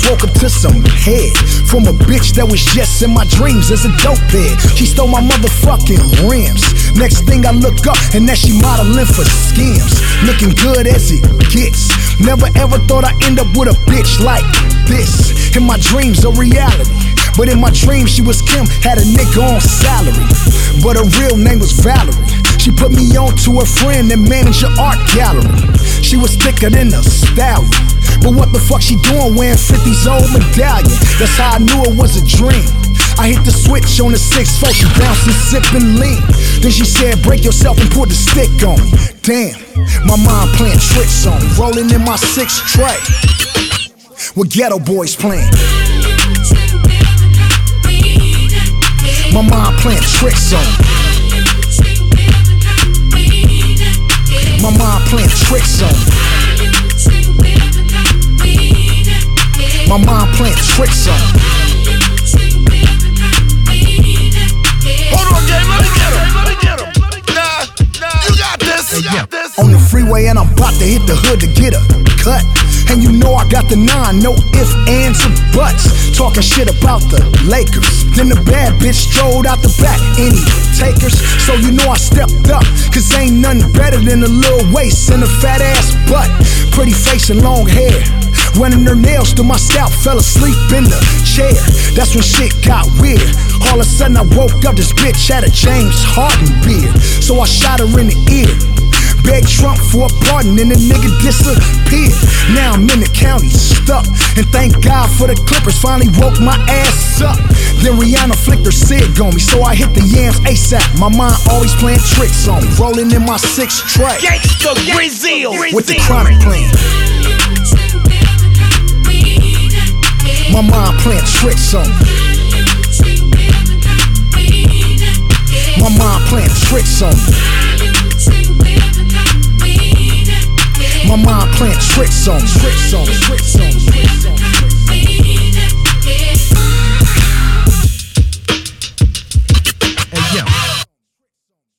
woke up to some head from a bitch that was just in my dreams as a dope head. She stole my motherfucking rims. Next thing I look up, and that she modeling for Skims. Looking good as it gets. Never ever thought I'd end up with a bitch like this. In my dreams, a reality. But in my dreams, she was Kim, had a nigga on salary. But her real name was Valerie. She put me on to her friend and managed her art gallery. She was thicker than a stallion. But what the fuck she doing wearing 50's old medallion? That's how I knew it was a dream. I hit the switch on the 6-4, she bouncing, sipping lean. Then she said, break yourself and put the stick on me. Damn, my mind playing tricks on me. Rolling in my 6 tray with Ghetto Boys playing. My mind playing tricks on me. My mind playing tricks on me. My mind playing tricks on me. Hold on, gang, let me get him. Nah, you got this. You got this. On the freeway and I'm about to hit the hood to get a cut. And you know I got the 9, no ifs, ands, or buts. Talking shit about the Lakers. Then the bad bitch strolled out the back. Any takers? So you know I stepped up. Cause ain't nothing better than a little waist and a fat ass butt. Pretty face and long hair. Running her nails through my scalp, fell asleep in the chair. That's when shit got weird. All of a sudden I woke up, this bitch had a James Harden beard. So I shot her in the ear. Begged Trump for a pardon and the nigga disappeared. Now I'm in the county stuck. And thank God for the Clippers, finally woke my ass up. Then Rihanna flicked her cig on me, so I hit the yams ASAP. My mind always playing tricks on me. Rolling in my 6 tray Gangsta Brazil with the Chronic playing. My mind playing tricks on me. My mind playing tricks on me. My mind playing tricks on me. Tricks on me. Tricks on me.